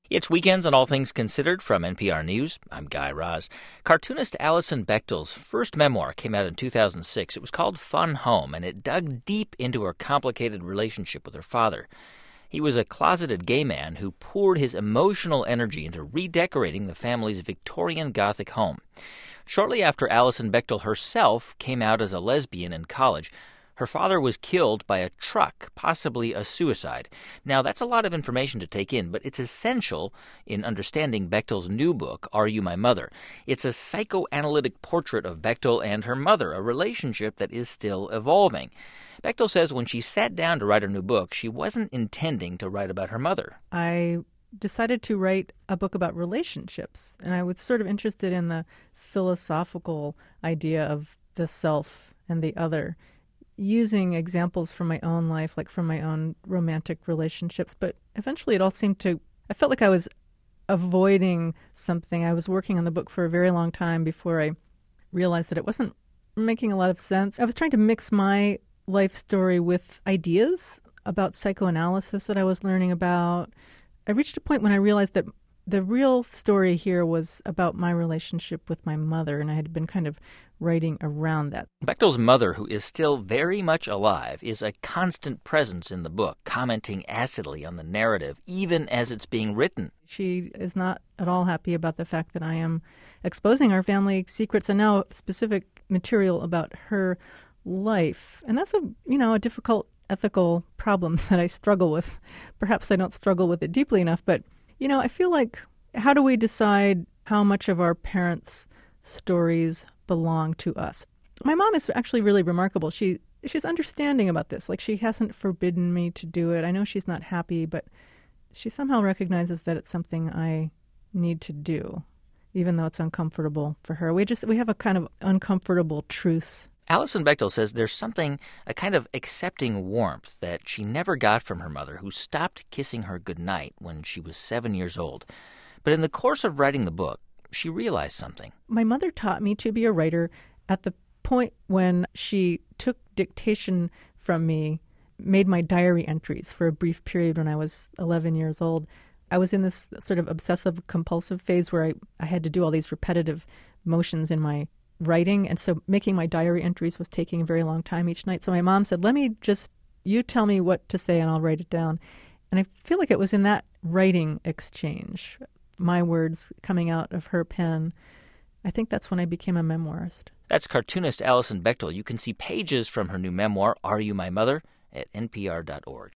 It's Weekends on All Things Considered from NPR News. I'm Guy Raz. Cartoonist Alison Bechdel's first memoir came out in 2006. It was called Fun Home, and it dug deep into her complicated relationship with her father. He was a closeted gay man who poured his emotional energy into redecorating the family's Victorian Gothic home. Shortly after Alison Bechdel herself came out as a lesbian in college, her father was killed by a truck, possibly a suicide. Now, that's a lot of information to take in, but it's essential in understanding Bechdel's new book, Are You My Mother? It's a psychoanalytic portrait of Bechdel and her mother, a relationship that is still evolving. Bechdel says when she sat down to write her new book, she wasn't intending to write about her mother. I decided to write a book about relationships, and I was sort of interested in the philosophical idea of the self and the other, using examples from my own life, like from my own romantic relationships. But eventually it all I felt like I was avoiding something. I was working on the book for a very long time before I realized that it wasn't making a lot of sense. I was trying to mix my life story with ideas about psychoanalysis that I was learning about. I reached a point when I realized that the real story here was about my relationship with my mother, and I had been kind of writing around that. Bechdel's mother, who is still very much alive, is a constant presence in the book, commenting acidly on the narrative, even as it's being written. She is not at all happy about the fact that I am exposing our family secrets and now specific material about her life. And that's a difficult ethical problem that I struggle with. Perhaps I don't struggle with it deeply enough, but I feel like, how do we decide how much of our parents' stories belong to us? My mom is actually really remarkable. She's understanding about this. Like, she hasn't forbidden me to do it. I know she's not happy, but she somehow recognizes that it's something I need to do, even though it's uncomfortable for her. We have a kind of uncomfortable truce. Alison Bechdel says there's a kind of accepting warmth that she never got from her mother, who stopped kissing her goodnight when she was 7 years old. But in the course of writing the book, she realized something. My mother taught me to be a writer at the point when she took dictation from me, made my diary entries for a brief period when I was 11 years old. I was in this sort of obsessive-compulsive phase where I had to do all these repetitive motions in my writing, and so making my diary entries was taking a very long time each night. So my mom said, you tell me what to say and I'll write it down. And I feel like it was in that writing exchange, my words coming out of her pen, I think that's when I became a memoirist. That's cartoonist Alison Bechdel. You can see pages from her new memoir, Are You My Mother?, at npr.org.